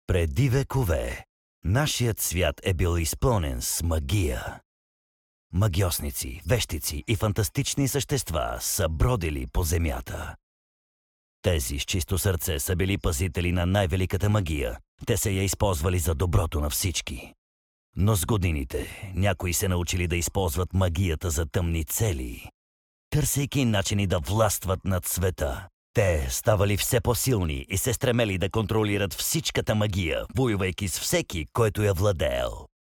Преди векове нашият свят е бил изпълнен с магия. Магьосници, вещици и фантастични същества са бродили по земята. Тези с чисто сърце са били пазители на най-великата магия. Те са я използвали за доброто на всички. Но с годините някои се научили да използват магията за тъмни цели, търсейки начини да властват над света. Те ставали все по-силни и се стремели да контролират всичката магия, воювайки с всеки, който я владеел.